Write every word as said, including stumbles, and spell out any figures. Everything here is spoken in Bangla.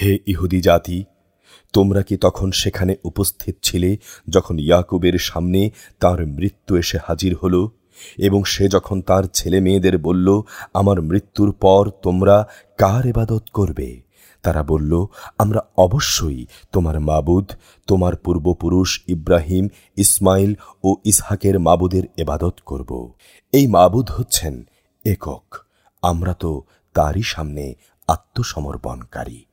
হে ইহুদি জাতি, তোমরা কি তখন সেখানে উপস্থিত ছিলে যখন ইয়াকুবের সামনে তার মৃত্যু এসে হাজির হল, এবং সে যখন তার ছেলে মেয়েদের বলল, আমার মৃত্যুর পর তোমরা কার ইবাদত করবে? তারা বলল, আমরা অবশ্যই তোমার মাবুদ, তোমার পূর্বপুরুষ ইব্রাহিম, ইসমাইল ও ইসহাকের মাবুদের ইবাদত করব। এই মাবুদ হচ্ছেন একক, আমরা তো তারই সামনে আত্মসমর্পণকারী।